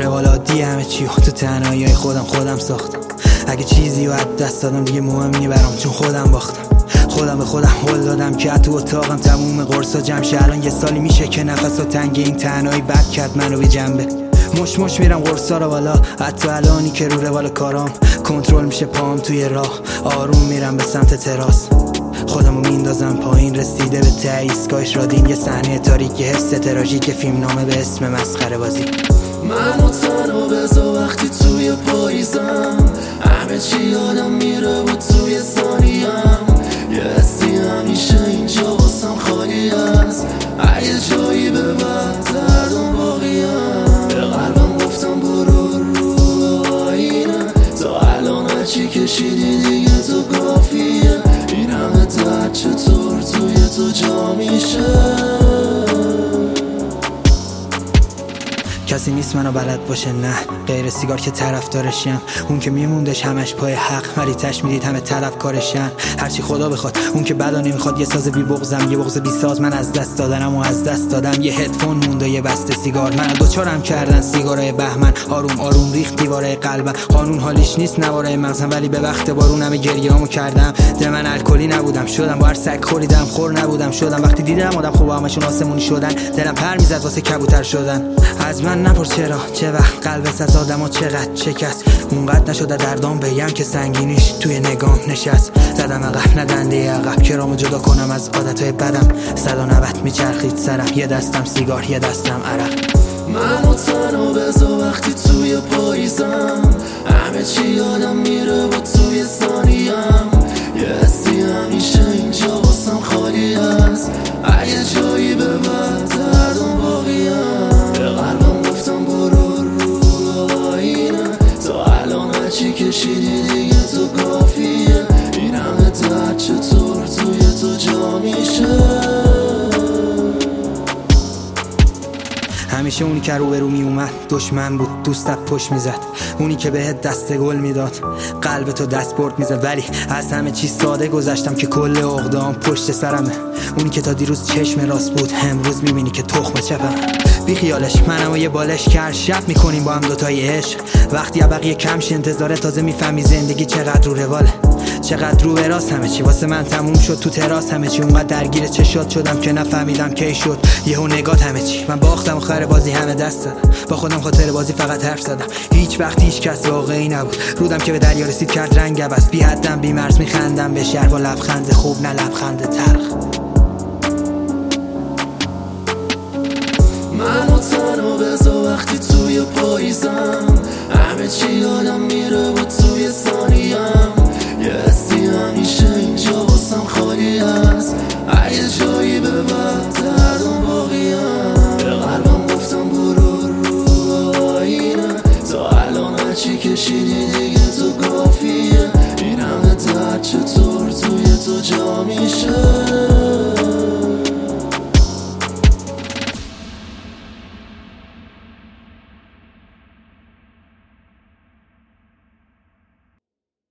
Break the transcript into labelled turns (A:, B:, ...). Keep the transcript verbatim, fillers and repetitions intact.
A: روال عادی همه چی تو تنهایی خودم خودم ساختم. اگه چیزی رو از دست دادم دیگه مهم نی برام، چون خودم باختم. خودم به خودم قول دادم که تو اتاقم تموم قرصا جمع شه. الان یه سالی میشه که نفس و تنگ این تنهایی بد کرد منو به جنبه. مش مش میرم قرصا رو بالا، حتی الانی که رو روال کارام کنترل میشه پام توی راه. آروم میرم به سمت تراس، خودمو میندازم پایین، رسیده به ته ایستگاهش رادین. یه صحنه تاریک، یه حس تراژیک، فیلم نامه به اسم مسخره بازی.
B: منو تنها بذار وقتی توی پاییزم، همه چی یادم میره و توی ثانیم یه حسی همیشه اینجا واسم خالی است. اگه جایی به بعد دردم باقیم، به قلبم گفتم برو رو آینه، تا الان هرچی کشیدی دیگه تو کافیه. این همه درد چطور توی تو جا میشه؟
A: کسی نیست منو بلد باشه، نه غیر سیگار که طرفدارشم. اون که میموندش همش پای حق، ولی تش میدید همه طلبکارشن. هرچی خدا بخواد، اون که بدا نمیخواد. یه ساز بی بغضم، یه بغض بی ساز. من از دست دادنم و از دست دادم. یه هدفون مونده، یه بسته سیگار. من دوچارم کردن سیگارای بهمن، آروم آروم ریخت دیواره قلبم. قانون حالیش نیست نواره مغزم، ولی به وقت بارون همه گریه‌امو کردم. ده من الکلی نبودم شدم، با هر سگ خوریدم خور نبودم شدم. وقتی دیدم آدم خوب همشون آسمونی شدن، دلم پر میزد واسه کبوتر شدن. از من نپرس چرا، چه وقت قلبت از آدمو چقدر شکست. اونقدر نشده دردام بگم که سنگینیش توی نگام نشست. زدم عقب نه دنده عقب، کرامو جدا کنم از عادتهای بدم. صد و نود میچرخید سرم، یه دستم سیگار یه دستم عرق.
B: منو تنها بذار وقتی توی پاییزم، همه چی یادم میره و توی ثانیم یه حسی همیشه اینجا واسم خالی است. اگه جایی به بعد دردم باقیم، به قلبم گفتم برو رو آینه، تا الان هرچی کشیدی دیگه تو کافیه. این همه درد چطور توی تو جا میشه؟
A: همیشه اونی که رو به رو می اومد دشمن بود، دوستت پشت میزد. اونی که بهت دست گل میداد، قلب تو دست برد میزد. ولی از همه چیز ساده گذشتم که کل عقده‌ام پشت سرمه. اونی که تا دیروز چشم راست بود، امروز میبینی که تخم چپم. بی خیالش منم و یه بالش که هر شب میکنیم با هم دوتای عشق. وقتی بقیه کمش انتظاره، تازه میفهمی زندگی چقدر رو رواله، چقدر رو به راست. همه چی واسه من تموم شد تو تراس، همه چی اونقدر درگیر چشات شدم که نفهمیدم کی شد یهو نگات. همه چی من باختم، آخر بازی همه دست دادم. با خودم خاطر بازی فقط حرف زدم، هیچ وقت هیچ کس واقعی نبود. رودم که به دریا رسید کرد رنگ عوض، بی حدم بی مرز میخندم به شهر با لبخند خوب نه لبخند تلخ.
B: منو تنها بذار وقتی توی پاییزم، همه چی یادم میره و توی ثانیم یه حسی همیشه اینجا واسم خالی است. اگه جایی به بعد دردم باقیم، به قلبم گفتم برو رو آینه، تا الان هرچی کشیدی